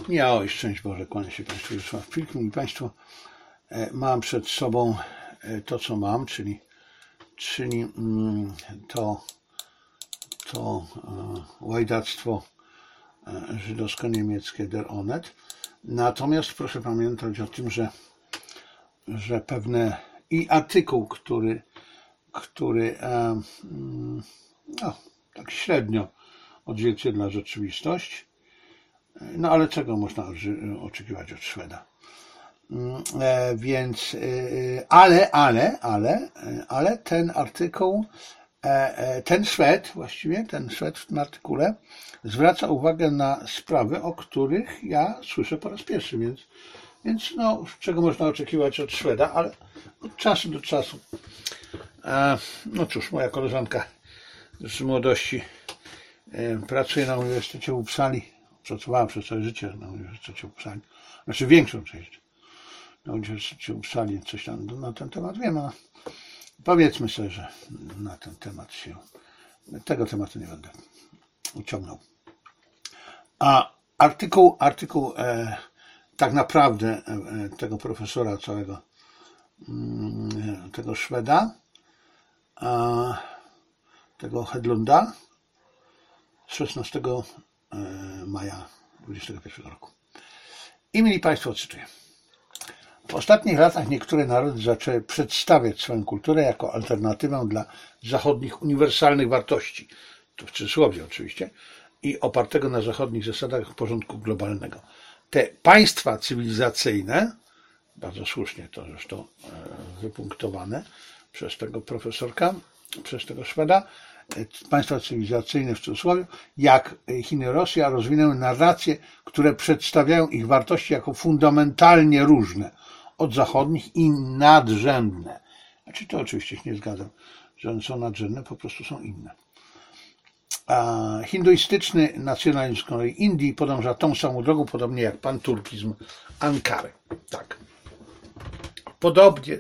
Miało szczęść Boże, kłania się Państwu Wiesław Pilkun i Państwo, mam przed sobą to, co mam, czyli to łajdactwo żydowsko-niemieckie Der Onet. Natomiast proszę pamiętać o tym, że pewne i artykuł, który tak średnio odzwierciedla rzeczywistość, no ale czego można oczekiwać od Szweda? Więc, ale ten artykuł, ten Szwed w tym artykule zwraca uwagę na sprawy, o których ja słyszę po raz pierwszy, więc no, czego można oczekiwać od Szweda, ale od czasu do czasu. No cóż, moja koleżanka z młodości pracuje na Uniwersytecie w Uppsali. Pracowała przez całe życie na Uniwersytecie w Uppsali. Znaczy większą część na Uniwersytecie w Uppsali. Coś tam na ten temat wiem, a powiedzmy sobie, że na ten temat tego tematu nie będę uciągnął. A artykuł tak naprawdę tego profesora całego, tego Szweda, tego Hedlunda z 16 maja 2021 roku. I mieli Państwo, cytuję. W ostatnich latach niektóre narody zaczęły przedstawiać swoją kulturę jako alternatywę dla zachodnich uniwersalnych wartości, to w cudzysłowie oczywiście, i opartego na zachodnich zasadach porządku globalnego. Te państwa cywilizacyjne, bardzo słusznie to zresztą wypunktowane przez tego profesorka, przez tego Szweda, państwa cywilizacyjne w cudzysłowie, jak Chiny i Rosja, rozwinęły narracje, które przedstawiają ich wartości jako fundamentalnie różne od zachodnich i nadrzędne. Znaczy to oczywiście się nie zgadzam, że one są nadrzędne, po prostu są inne. Hinduistyczny nacjonalizm z kolei Indii podąża tą samą drogą, podobnie jak panturkizm Ankary. Tak. Podobnie,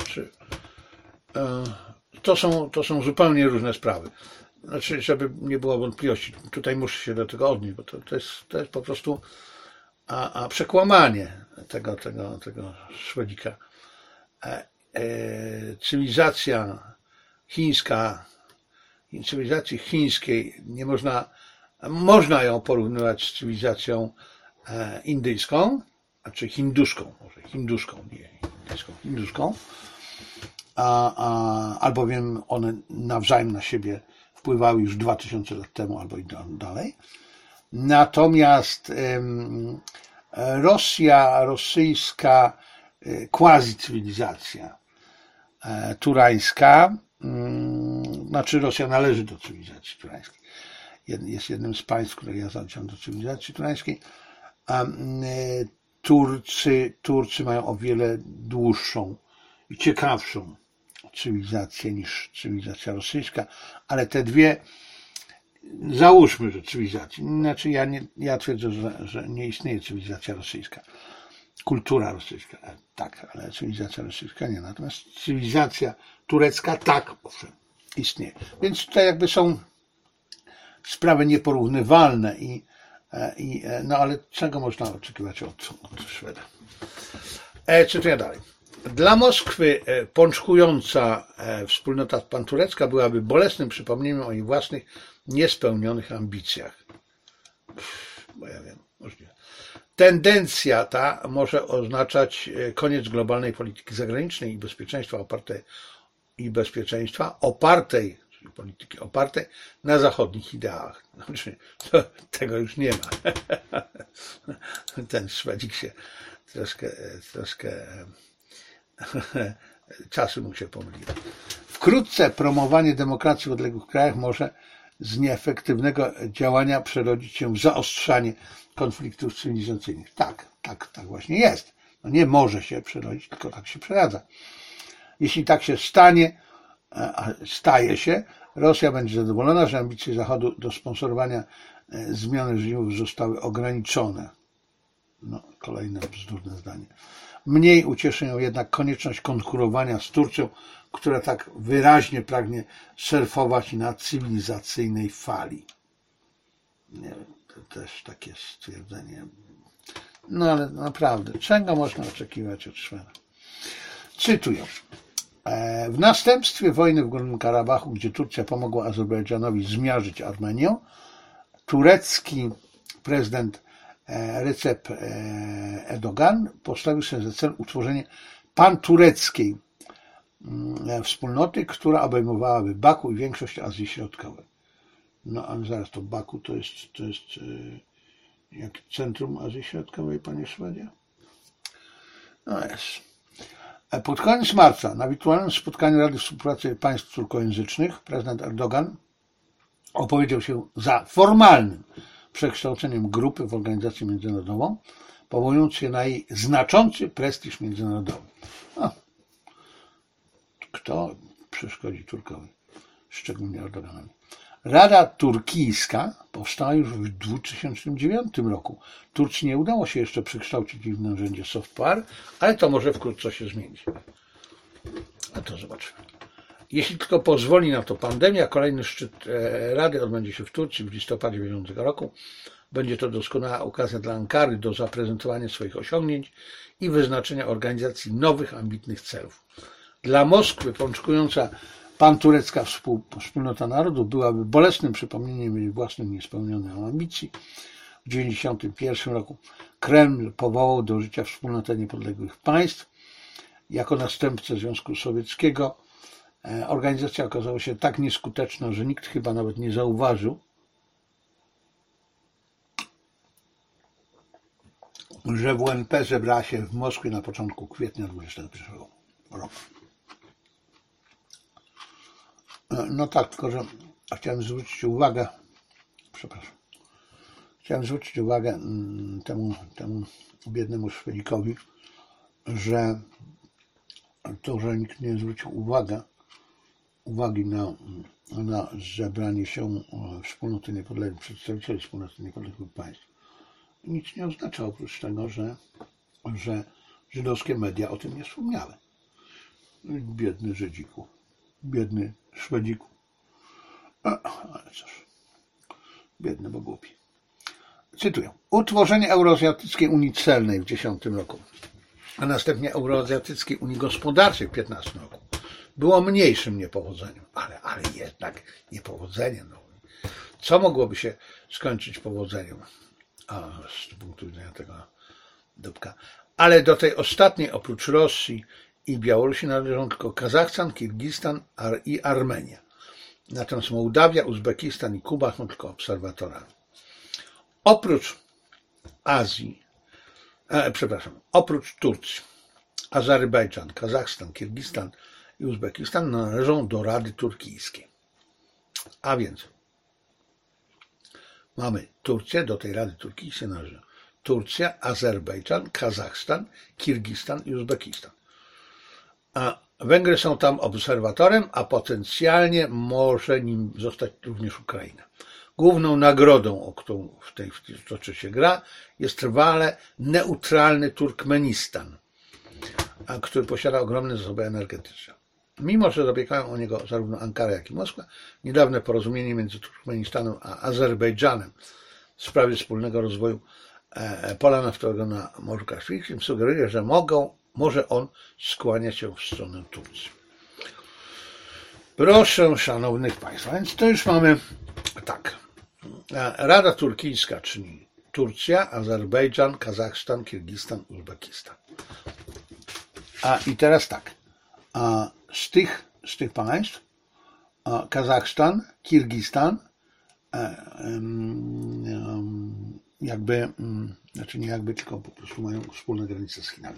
to są zupełnie różne sprawy. Znaczy, żeby nie było wątpliwości, tutaj muszę się do tego odnieść, bo to jest po prostu przekłamanie tego Szwedzika. Cywilizacja chińska, cywilizacji chińskiej nie można ją porównywać z cywilizacją indyjską, znaczy hinduszką, nie indyjską, hinduszką, albowiem one nawzajem na siebie wpływały już 2000 lat temu albo i dalej. Natomiast rosyjska quasi-cywilizacja turańska, znaczy Rosja należy do cywilizacji turańskiej, jest jednym z państw, które ja zaliczam do cywilizacji turańskiej. Turcy mają o wiele dłuższą i ciekawszą cywilizację niż cywilizacja rosyjska, ale te dwie, załóżmy, że cywilizacji, znaczy ja twierdzę, że nie istnieje cywilizacja rosyjska, kultura rosyjska, tak, ale cywilizacja rosyjska nie, natomiast cywilizacja turecka, tak, owszem, istnieje. Więc tutaj jakby są sprawy nieporównywalne no ale czego można oczekiwać od Szweda? Cytuję dalej. Dla Moskwy pączkująca wspólnota panturecka byłaby bolesnym przypomnieniem o jej własnych niespełnionych ambicjach. Bo ja wiem, możliwe. Tendencja ta może oznaczać koniec globalnej polityki zagranicznej i bezpieczeństwa opartej, czyli polityki opartej na zachodnich ideałach. Znaczy, tego już nie ma. Ten Szwedzik się troszkę czasu mu się pomyliło. Wkrótce promowanie demokracji w odległych krajach może z nieefektywnego działania przerodzić się w zaostrzanie konfliktów cywilizacyjnych. Tak właśnie jest. No nie może się przerodzić, tylko tak się przeradza. Jeśli tak się staje się, Rosja będzie zadowolona, że ambicje Zachodu do sponsorowania zmian reżimów zostały ograniczone. No, kolejne bzdurne zdanie. Mniej ucieszy ją jednak konieczność konkurowania z Turcją, która tak wyraźnie pragnie surfować na cywilizacyjnej fali. Nie wiem, to też takie stwierdzenie No ale naprawdę, czego można oczekiwać od Szweda? Cytuję. W następstwie wojny w Górnym Karabachu, gdzie Turcja pomogła Azerbejdżanowi zmiażdżyć Armenię, turecki prezydent Recep Erdogan postawił sobie za cel utworzenie pantureckiej wspólnoty, która obejmowałaby Baku i większość Azji Środkowej. No ale zaraz, to Baku to jest jak centrum Azji Środkowej, panie Szwedzie? No jest. Pod koniec marca na wirtualnym spotkaniu Rady Współpracy Państw Turkojęzycznych prezydent Erdogan opowiedział się za formalnym przekształceniem grupy w organizację międzynarodową, powołując się na jej znaczący prestiż międzynarodowy. Kto przeszkodzi Turkowi, szczególnie Erdoganowi? Rada Turkijska powstała już w 2009 roku. Turcji nie udało się jeszcze przekształcić jej w narzędzie soft power, ale to może wkrótce się zmienić. A to zobaczymy. Jeśli tylko pozwoli na to pandemia, kolejny szczyt Rady odbędzie się w Turcji w listopadzie bieżącego roku. Będzie to doskonała okazja dla Ankary do zaprezentowania swoich osiągnięć i wyznaczenia organizacji nowych, ambitnych celów. Dla Moskwy pączkująca panturecka wspólnota narodu byłaby bolesnym przypomnieniem jej własnych niespełnionych ambicji. W 1991 roku Kreml powołał do życia Wspólnotę Niepodległych Państw. Jako następcę Związku Sowieckiego organizacja okazała się tak nieskuteczna, że nikt chyba nawet nie zauważył, że WNP zebrała się w Moskwie na początku kwietnia 2021 roku. No tak, tylko że chciałem zwrócić uwagę temu biednemu Szwedzikowi, że to, że nikt nie zwrócił uwagi na zebranie się wspólnoty niepodległych, przedstawicieli Wspólnoty Niepodległych Państw, nic nie oznacza oprócz tego, że żydowskie media o tym nie wspomniały. Biedny Żydziku, biedny Szwedziku. Ale cóż, biedny, bo głupi. Cytuję. Utworzenie Euroazjatyckiej Unii Celnej w 2010 roku, a następnie Euroazjatyckiej Unii Gospodarczej w 2015 roku było mniejszym niepowodzeniem, ale jednak niepowodzeniem. No. Co mogłoby się skończyć powodzeniem? Z punktu widzenia tego dupka. Ale do tej ostatniej oprócz Rosji i Białorusi należą tylko Kazachstan, Kirgistan i Armenia. Natomiast Mołdawia, Uzbekistan i Kuba są tylko obserwatorami. Oprócz Turcji, Azerbejdżan, Kazachstan, Kirgistan i Uzbekistan należą do Rady Turkijskiej. A więc mamy Turcję, do tej Rady Turkijskiej należy Turcja, Azerbejdżan, Kazachstan, Kirgistan i Uzbekistan. A Węgry są tam obserwatorem, a potencjalnie może nim zostać również Ukraina. Główną nagrodą, o którą w tej chwili toczy się gra, jest trwale neutralny Turkmenistan, który posiada ogromne zasoby energetyczne. Mimo że zabiegają o niego zarówno Ankara, jak i Moskwa, niedawne porozumienie między Turkmenistanem a Azerbejdżanem w sprawie wspólnego rozwoju pola naftowego na Morzu Kaspijskim sugeruje, że może on skłaniać się w stronę Turcji. Proszę, szanownych państwa, więc to już mamy tak. Rada Turkijska, czyli Turcja, Azerbejdżan, Kazachstan, Kirgistan, Uzbekistan. I teraz tak. Z tych państw Kazachstan, Kirgistan tylko po prostu mają wspólne granice z Chinami.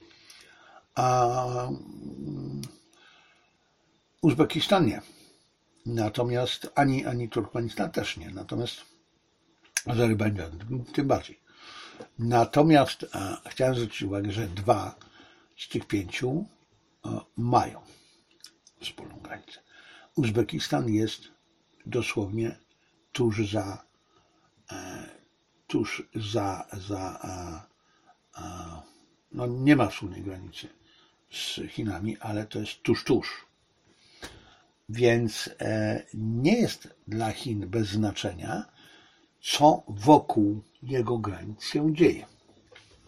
Uzbekistan nie. Natomiast ani Turkmenistan też nie. Natomiast Azerbejdżan tym bardziej. Natomiast chciałem zwrócić uwagę, że 2 z tych 5 mają wspólną granicę. Uzbekistan jest dosłownie tuż no nie ma wspólnej granicy z Chinami, ale to jest tuż. Więc nie jest dla Chin bez znaczenia, co wokół jego granic się dzieje.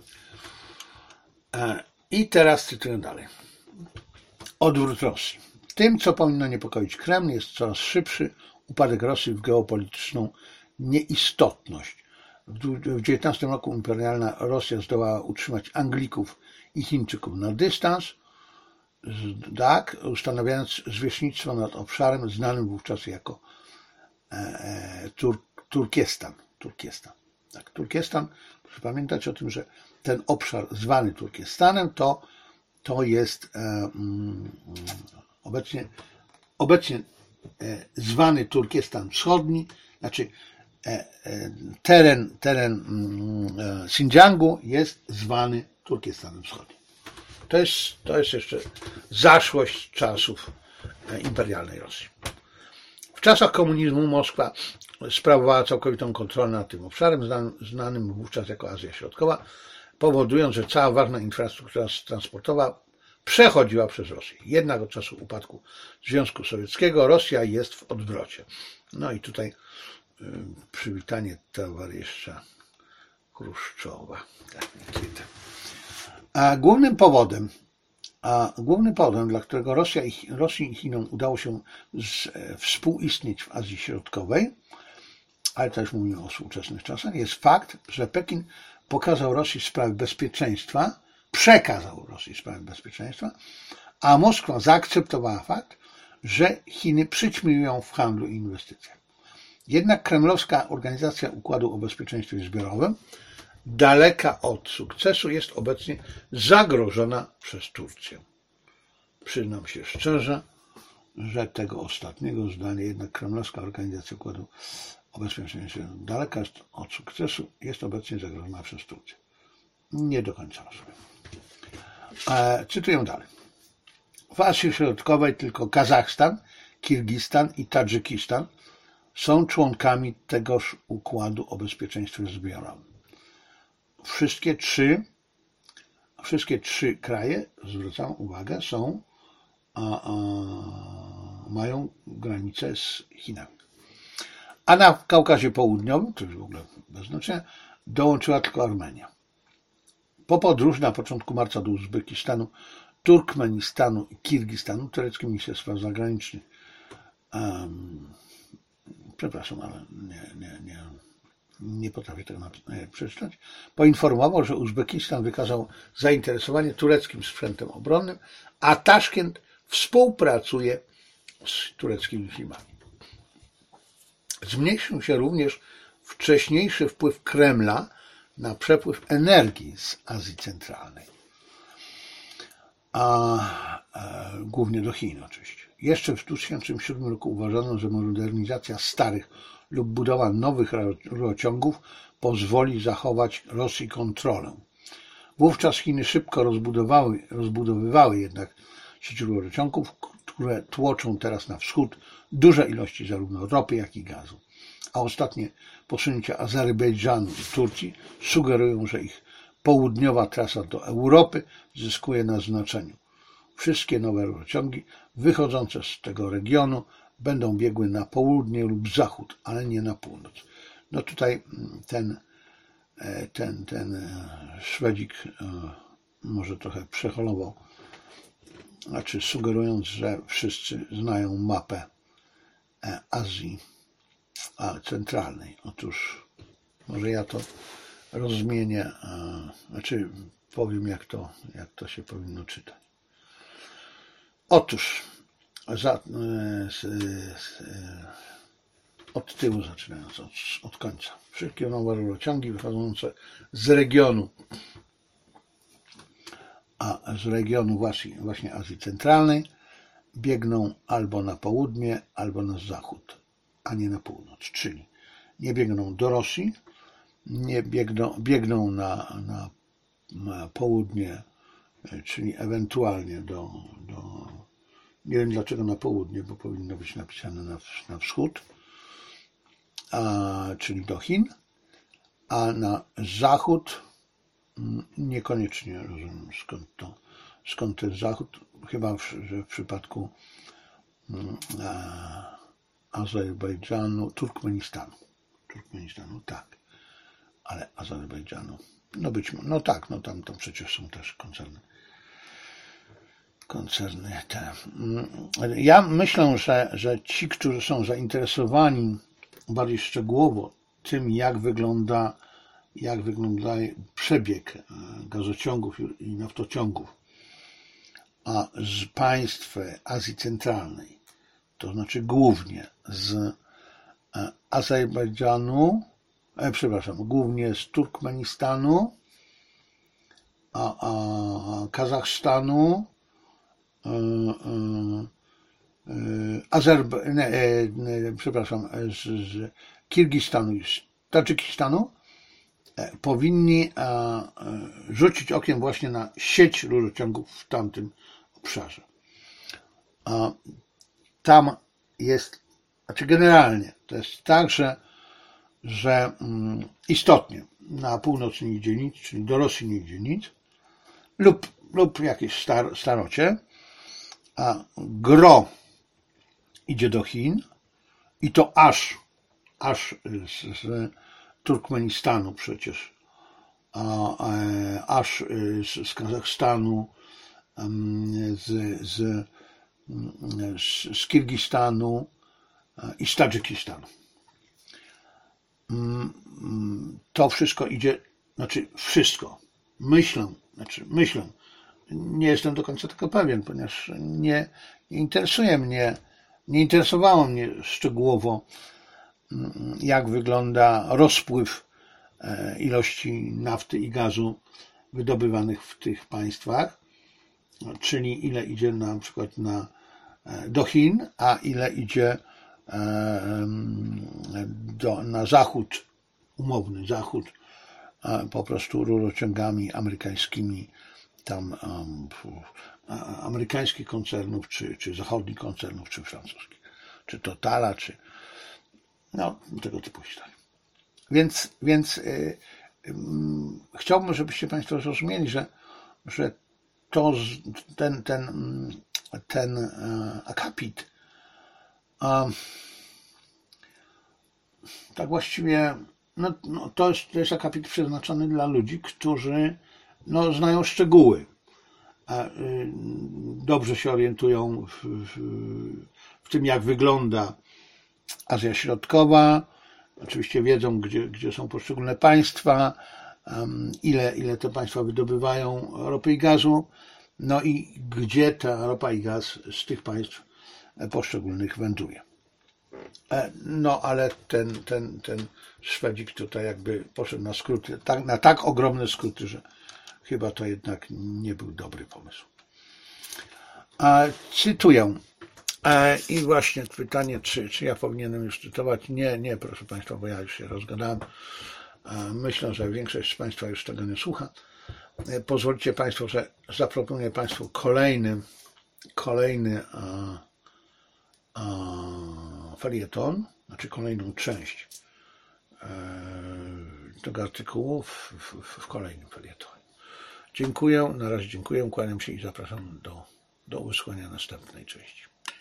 I teraz cytuję dalej. Odwrót Rosji. Tym, co powinno niepokoić Kreml, jest coraz szybszy upadek Rosji w geopolityczną nieistotność. W 19 roku imperialna Rosja zdołała utrzymać Anglików i Chińczyków na dystans, tak, ustanawiając zwierzchnictwo nad obszarem znanym wówczas jako Turkestan. Tak, Turkestan, proszę pamiętać o tym, że ten obszar zwany Turkestanem to jest obecnie zwany Turkestan Wschodni, znaczy teren Xinjiangu jest zwany Turkestanem Wschodnim. To jest jeszcze zaszłość czasów imperialnej Rosji. W czasach komunizmu Moskwa sprawowała całkowitą kontrolę nad tym obszarem, znanym wówczas jako Azja Środkowa, powodując, że cała ważna infrastruktura transportowa przechodziła przez Rosję. Jednak od czasu upadku Związku Sowieckiego Rosja jest w odwrocie. No i tutaj przywitanie towarzysza Chruszczowa. Tak, a głównym powodem, dla którego Rosji i Chinom udało się współistnieć w Azji Środkowej, ale też mówimy o współczesnych czasach, jest fakt, że Pekin przekazał Rosji sprawy bezpieczeństwa, a Moskwa zaakceptowała fakt, że Chiny przyćmiują w handlu i inwestycjach. Jednak kremlowska Organizacja Układu o Bezpieczeństwie Zbiorowym, daleka od sukcesu, jest obecnie zagrożona przez Turcję. Przyznam się szczerze, że tego ostatniego zdania, jednak kremlowska Organizacja Układu o Bezpieczeństwie, daleka od sukcesu, jest obecnie zagrożona przez Turcję. Nie do końca rozumiem. Cytuję dalej. W Azji Środkowej tylko Kazachstan, Kirgistan i Tadżykistan są członkami tegoż układu o bezpieczeństwie zbiorowym. Wszystkie trzy kraje, zwracam uwagę, mają granicę z Chinami. A na Kaukazie Południowym, to już w ogóle bez znaczenia, dołączyła tylko Armenia. Po podróży na początku marca do Uzbekistanu, Turkmenistanu i Kirgistanu tureckie ministerstwa zagranicznych, przepraszam, ale nie potrafię tego przeczytać, poinformował, że Uzbekistan wykazał zainteresowanie tureckim sprzętem obronnym, a Taszkent współpracuje z tureckimi firmami. Zmniejszył się również wcześniejszy wpływ Kremla na przepływ energii z Azji Centralnej, głównie do Chin oczywiście. Jeszcze w 2007 roku uważano, że modernizacja starych lub budowa nowych rurociągów pozwoli zachować Rosji kontrolę. Wówczas Chiny szybko rozbudowywały jednak sieć rurociągów, które tłoczą teraz na wschód duże ilości zarówno ropy, jak i gazu. A ostatnie posunięcia Azerbejdżanu i Turcji sugerują, że ich południowa trasa do Europy zyskuje na znaczeniu. Wszystkie nowe rurociągi wychodzące z tego regionu będą biegły na południe lub zachód, ale nie na północ. No tutaj ten Szwedzik może trochę przeholował, znaczy sugerując, że wszyscy znają mapę Azji Centralnej. Otóż może ja to rozmienię, znaczy powiem, jak to się powinno czytać. Otóż od tyłu zaczynając, od końca. Wszystkie nowe rurociągi wychodzące z regionu właśnie Azji Centralnej biegną albo na południe, albo na zachód, a nie na północ, czyli nie biegną do Rosji, nie biegną na południe, czyli ewentualnie do nie wiem dlaczego na południe, bo powinno być napisane na wschód, czyli do Chin, a na zachód niekoniecznie rozumiem skąd ten zachód, chyba że w przypadku Azerbejdżanu, Turkmenistanu, tak, ale Azerbejdżanu No być może, no tak, no tam przecież są też koncerny te. Ja myślę, że ci, którzy są zainteresowani bardziej szczegółowo tym, jak wygląda przebieg gazociągów i naftociągów z państw Azji Centralnej, to znaczy głównie z Azerbejdżanu, głównie z Turkmenistanu, Kazachstanu, z Kirgistanu i Tadżykistanu, powinni rzucić okiem właśnie na sieć rurociągów w tamtym obszarze. Tam jest, znaczy generalnie to jest tak, że istotnie na północ nie idzie nic, czyli do Rosji nie idzie nic, lub jakieś starocie, a gro idzie do Chin i to aż z Turkmenistanu przecież, aż z Kazachstanu, z Kirgistanu i z Tadżykistanu. To wszystko idzie, znaczy wszystko. Myślę, nie jestem do końca tego pewien, ponieważ nie interesowało mnie szczegółowo, jak wygląda rozpływ ilości nafty i gazu wydobywanych w tych państwach, czyli ile idzie na przykład do Chin, a ile idzie na zachód, umowny zachód, po prostu rurociągami amerykańskimi, tam amerykańskich koncernów, czy zachodnich koncernów, czy francuskich, czy Totala, czy tego typu historii. Więc chciałbym, żebyście Państwo zrozumieli, że ten akapit tak właściwie to jest akapit przeznaczony dla ludzi, którzy znają szczegóły, dobrze się orientują w tym, jak wygląda Azja Środkowa, oczywiście wiedzą, gdzie są poszczególne państwa, ile te państwa wydobywają ropy i gazu, i gdzie ta ropa i gaz z tych państw poszczególnych wędruje. Ale ten Szwedzik tutaj jakby poszedł na skróty, na tak ogromne skróty, że chyba to jednak nie był dobry pomysł. Cytuję. I właśnie pytanie, czy ja powinienem już cytować? Nie, proszę Państwa, bo ja już się rozgadałem. Myślę, że większość z Państwa już tego nie słucha. Pozwolicie Państwo, że zaproponuję Państwu kolejny felieton, znaczy kolejną część tego artykułu w kolejnym felietonie. Dziękuję, na razie dziękuję, kłaniam się i zapraszam do wysłuchania następnej części.